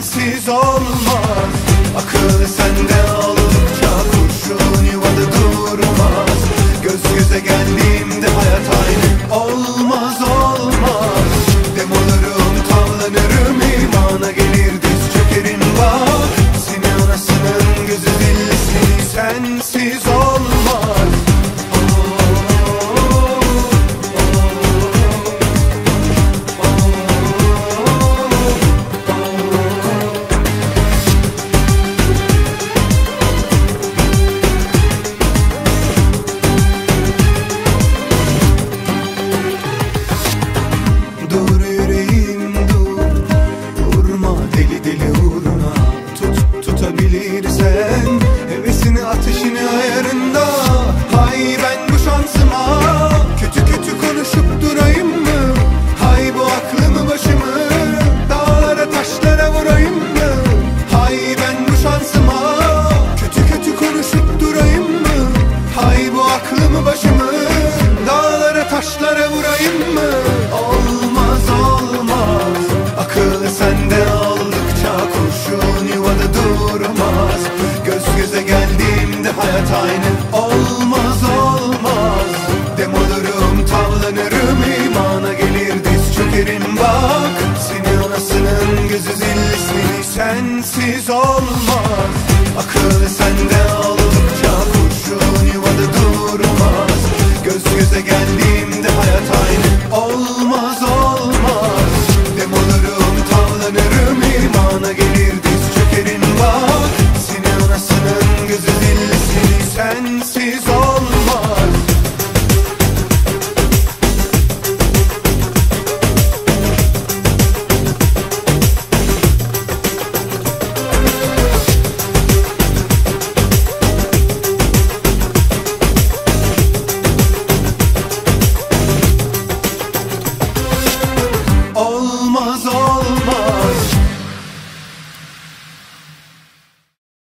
sensiz olmaz. Akıl sende oldukça kurşun yuvada durmaz. Göz göze geldiğimde hayat aynı olmaz olmaz. Dem olurum tavlanırım imana gelir diz çökerim bak. Seni anasının gözü zillisi sensiz olmaz. Tutabilirsen hevesini ateşini ayarında. Hay ben bu şansıma kötü kötü konuşup durayım mı? Hay bu aklımı başımı dağlara taşlara vurayım mı? Hay ben bu şansıma kötü kötü konuşup durayım mı? Hay bu aklımı başımı dağlara taşlara vurayım mı? Olmaz olmaz, akıl sende oldukça kurşun yuvada durmaz. Göz göze geldiğimde hayat aynı olmaz olmaz. Dem olurum tavlanırım imana gelir diz çökerim bak. Seni anasının gözü zillisini sensiz olmaz. Akıl sende oldukça kurşun yuvada durmaz. Göz göze geldiğimde hayat aynı olmaz.